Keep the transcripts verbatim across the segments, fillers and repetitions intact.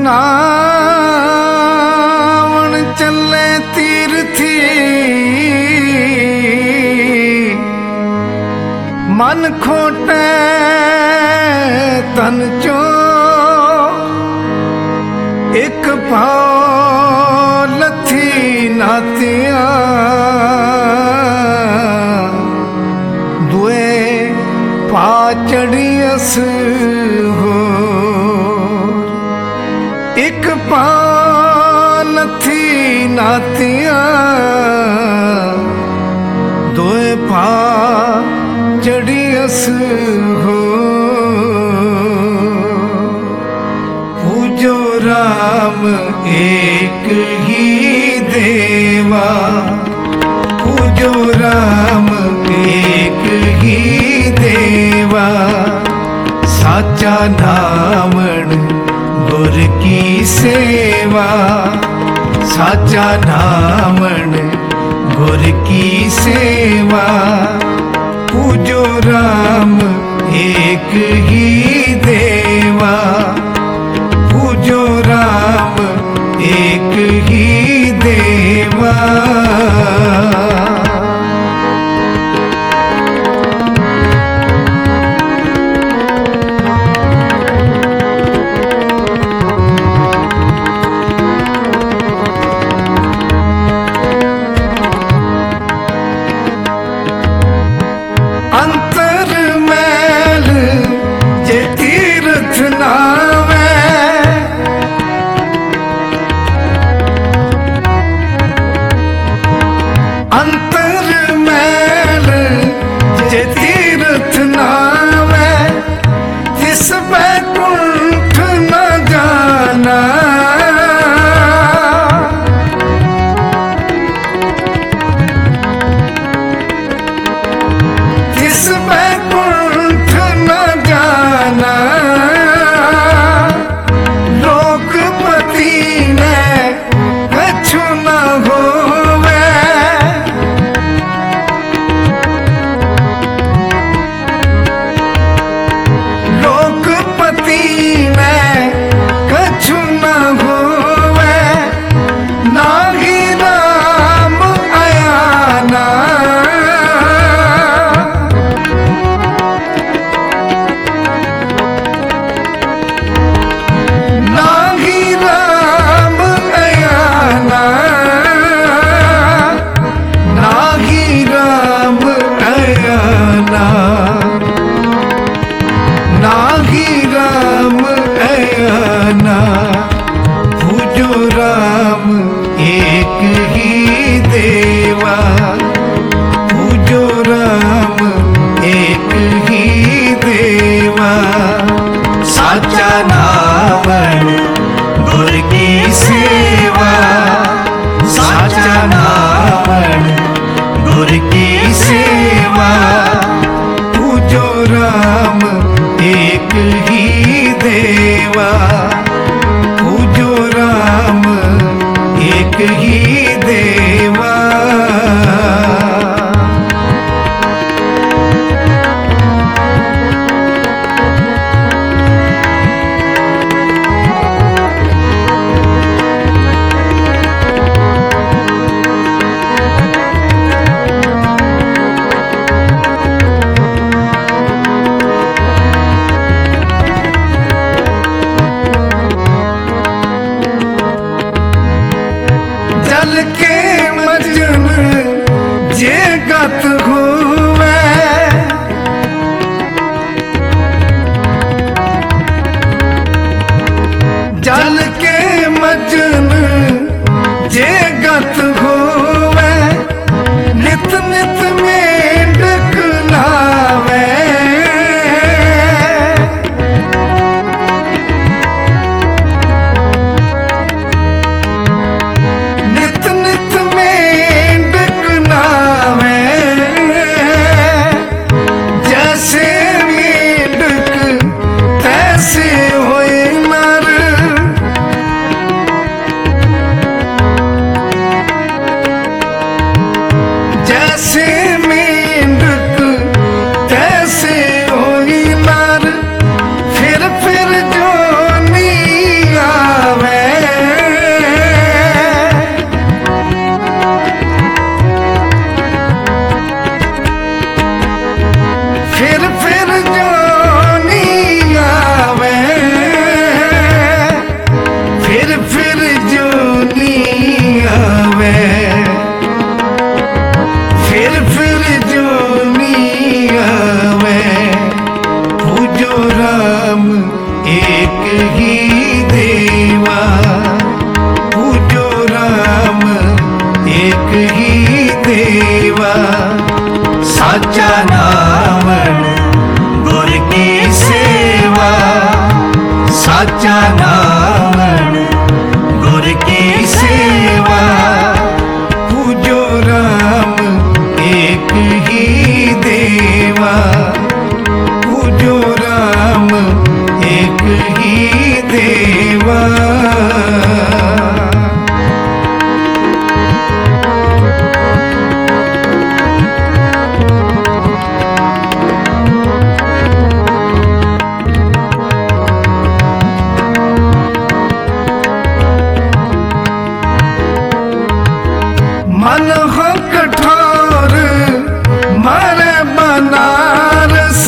नावण चले तीर्थी मन खोटे तन चो एक पाव लथी नातिया दुए पा चढ़ियस हो एक पाव लथी नातिया दुए पा चढ़ियस हो पूजो राम एक ही देवा पूजो राम एक ही देवा साचा नामण गुर की सेवा साचा नामण गुर की सेवा पूजो राम एक ही देवा पूजो राम एक ही देवा अंतर मैल जे तीर्थ नावे अंतर मैल जे तीर्थ नावे तिस बैकुंठ न जाना तिस बैकुंठ न जाना लोकपति ने कछु न होवे लोकपति ने कछु न होवे नाहि राम अयाना नाहि राम अयाना नाहि राम अयाना नाहि राम अयाना पूजो राम एक ही देवा पूजो राम एक ही देवा साचा नामण गुर की सेवा साचा नामण गुर की सेवा पूजो राम एक ही देवा पूजो राम एक ही देवा जल के मजन जे गत हुए जल के मजन जे गत हुए नित नित मेंढक नावे नित नित मेंढक नावे जैसे मेंढक तैसे होए नर फिर फिर जो नी आवे ही देवा साचा नावण गुर की सेवा साचा नावण गुर की सेवा पूजो राम एक ही देवा पूजो राम एक ही देवा। मन हो कठोर मारे बनारस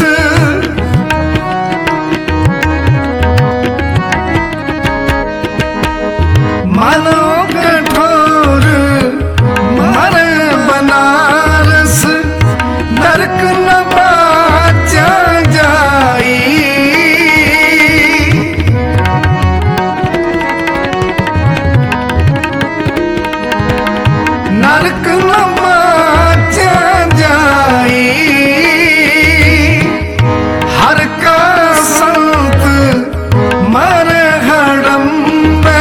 मन हो कठोर मारे बनारस नरक न बाचा जाई नरक न बाचा जाई हर का संत मर हड़म्बे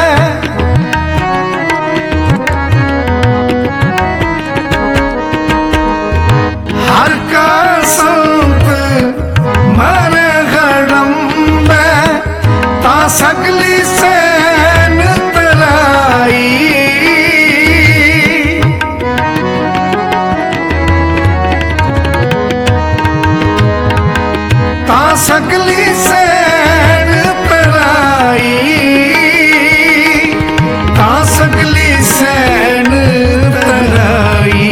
हर का संत मर हड़म्बे ता सगली सैन तराई ता सगली सैन तराई ता सगली सैन तराई।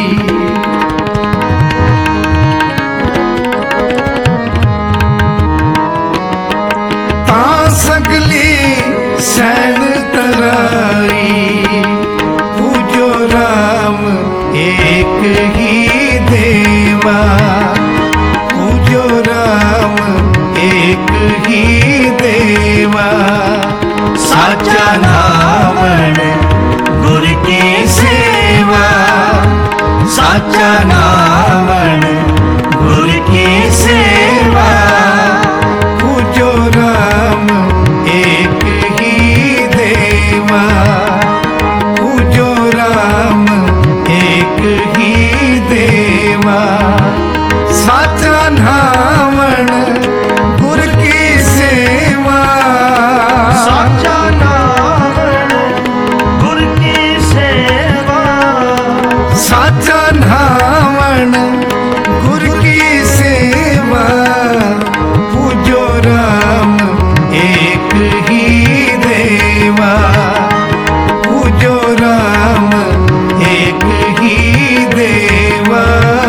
ता सगली सैन तराई पूजो राम एक ही देवा पूजो राम एक ही देवा साचा नावण गुर की सेवा साचा नावण गुर की सेवा पूजो राम एक ही देवा पूजो राम एक ही देवा साचा नावण गुर की सेवा साचा नावण गुर की सेवा साचा नावण गुर की सेवा पूजो राम एक ही देवा पूजो राम एक ही देवा।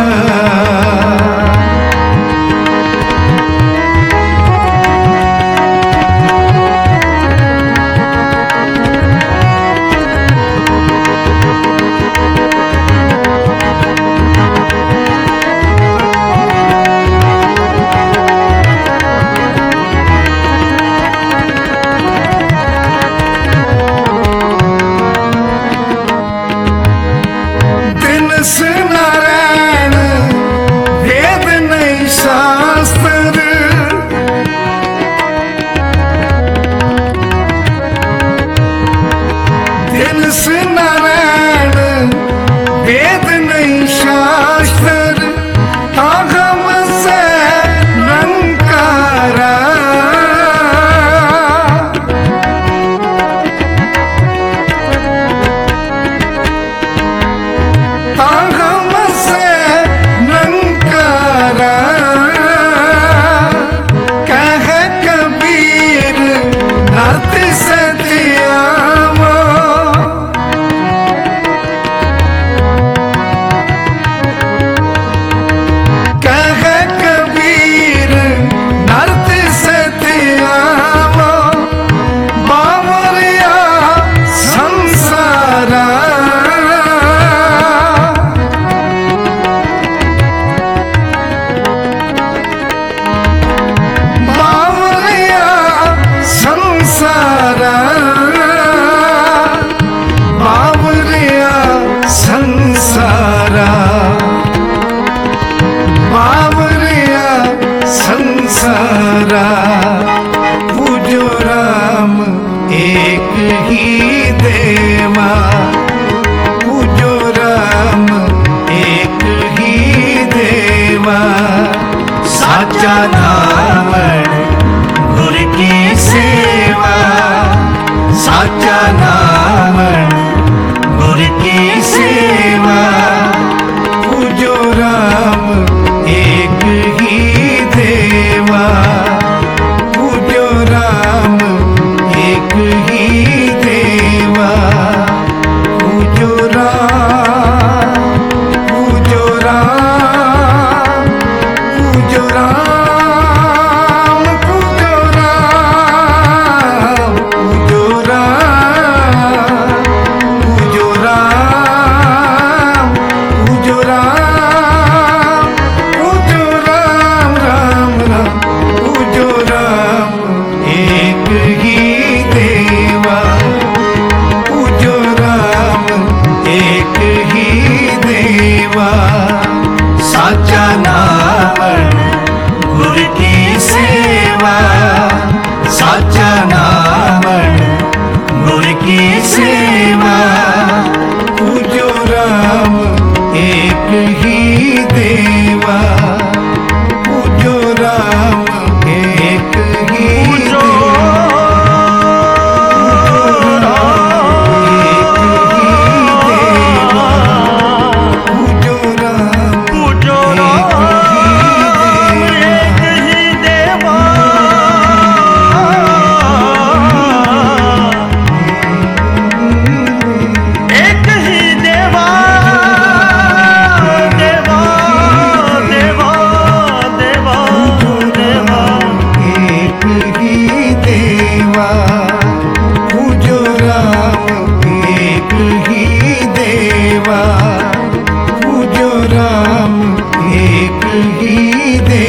नारायण वेद नहीं शास्त्र दिल से नारायण वेद नहीं शास्त्र आगम से नंकारा आगम से नंकारा कह कबीर नर्त सत्यामो कह कबीर नर्त सत्यामो बावरिया संसारा राम एक ही दे